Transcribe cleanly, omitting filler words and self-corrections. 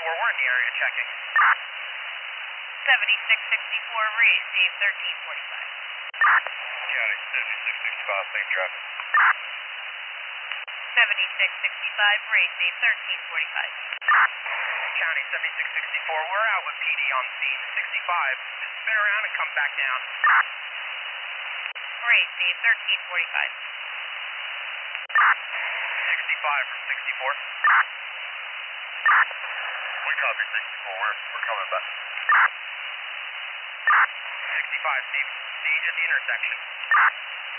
we're in the area checking. 7664, receive 1345. County 7665, same traffic. 7665, receive 1345. County 7664, we're out with PD on scene. 65, just spin around and come back down. Receive 1345. 65 from 64. We copy 64, we're coming back. 65, Steve. See you at the intersection.